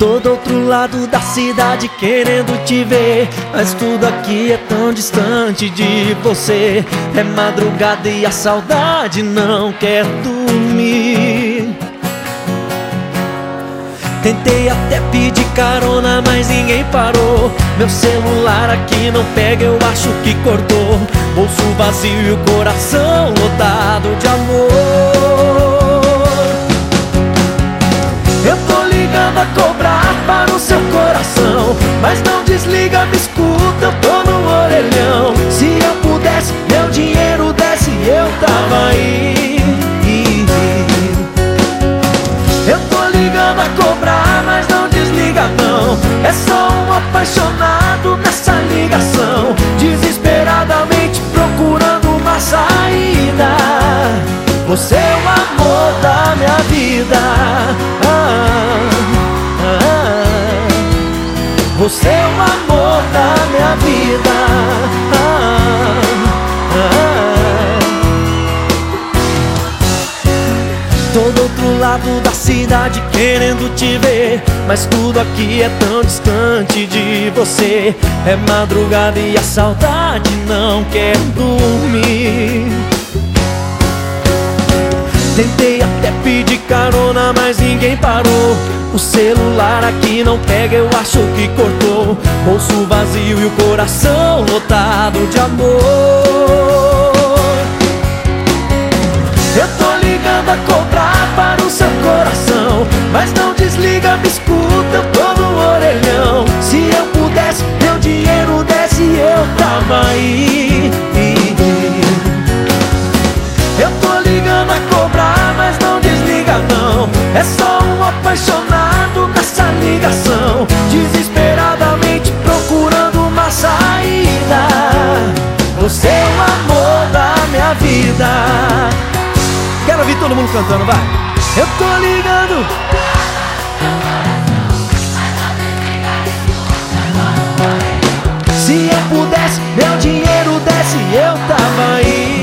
Tô do outro lado da cidade querendo te ver, mas tudo aqui é tão distante de você. É madrugada e a saudade não quer dormir. Tentei até pedir carona, mas ninguém parou. Meu celular aqui não pega, eu acho que cortou. Bolso vazio e o coração lotado de amor. Eu tô ligando a cobrar para o seu coração, mas não desliga, me escuta, eu tô no orelhão. Se eu pudesse, meu dinheiro desse, eu tava aí. Eu tô ligando a cobrar, mas não desliga não. É só um apaixonado nessa ligação, desesperadamente procurando uma saída. Você é o amor da minha vida. Você é o amor da minha vida. Tô do outro lado da cidade querendo te ver, mas tudo aqui é tão distante de você. É madrugada e a saudade não quer dormir. Tentei até pedir carona, mas ninguém parou. O celular aqui não pega, eu acho que cortou. Bolso vazio e o coração lotado de amor. Eu tô ligando a cobrar para o seu coração, mas não desliga, me escuta, eu tô no orelhão. Se eu pudesse, meu dinheiro desse, eu tava aí. Eu tô ligando a cobrar, mas não desliga não. É só um apaixonado nessa ligação, desesperadamente procurando uma saída. Você é o amor da minha vida. Quero ouvir todo mundo cantando, vai. Eu tô ligando. Se eu pudesse, meu dinheiro desse, eu tava aí.